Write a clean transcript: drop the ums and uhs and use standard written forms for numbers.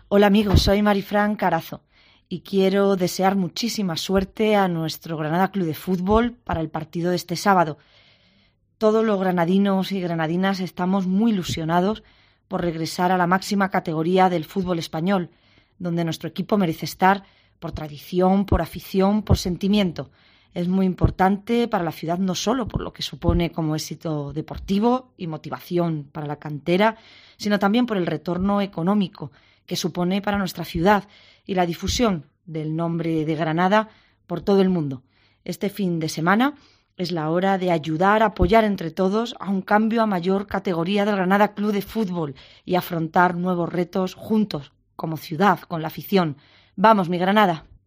Hola amigos, soy Marifran Carazo y quiero desear muchísima suerte a nuestro Granada Club de Fútbol para el partido de este sábado. Todos los granadinos y granadinas estamos muy ilusionados por regresar a la máxima categoría del fútbol español, donde nuestro equipo merece estar por tradición, por afición, por sentimiento. Es muy importante para la ciudad no solo por lo que supone como éxito deportivo y motivación para la cantera, sino también por el retorno económico que supone para nuestra ciudad y la difusión del nombre de Granada por todo el mundo. Este fin de semana es la hora de ayudar a apoyar entre todos a un cambio a mayor categoría del Granada Club de Fútbol y afrontar nuevos retos juntos, como ciudad, con la afición. ¡Vamos, mi Granada!